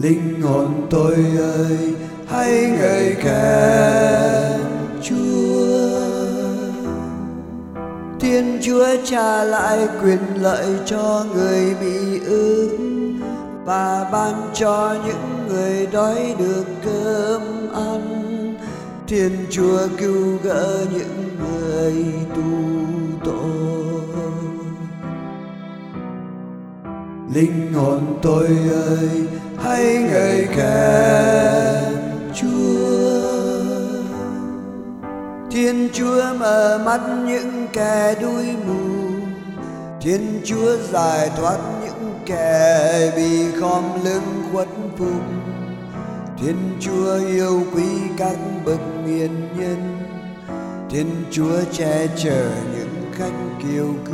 Linh hồn tôi ơi, hãy ngợi khen Chúa. Thiên Chúa trả lại quyền lợi cho người bị ức và ban cho những người đói được cơm ăn. Thiên Chúa cứu gỡ những người tù tội. Linh hồn tôi ơi, hãy ngợi khen Chúa. Thiên Chúa mở mắt những kẻ đuối mù, Thiên Chúa giải thoát những kẻ bị khom lưng khuất phục. Thiên Chúa yêu quý các bậc hiền nhân, Thiên Chúa che chở những khách kiêu cư.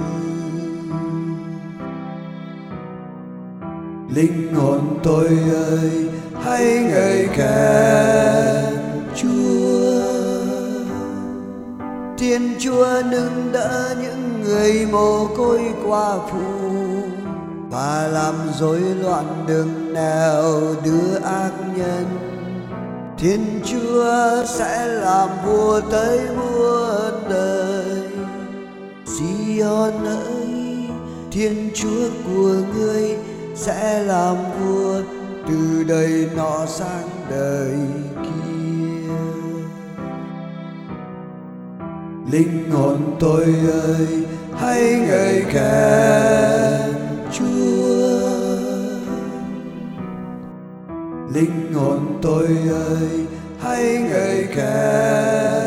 Linh hồn tôi ơi, hãy ngợi khen Chúa. Thiên Chúa nâng đỡ những người mồ côi qua phụ và làm rối loạn đường nào đưa ác nhân. Thiên Chúa sẽ làm vua tới muôn đời. Sion ơi, Thiên Chúa của ngươi sẽ làm vua từ đời nọ sang đời kia. Linh hồn tôi ơi, hãy ngợi khen Chúa. Linh hồn tôi ơi, hãy ngợi khen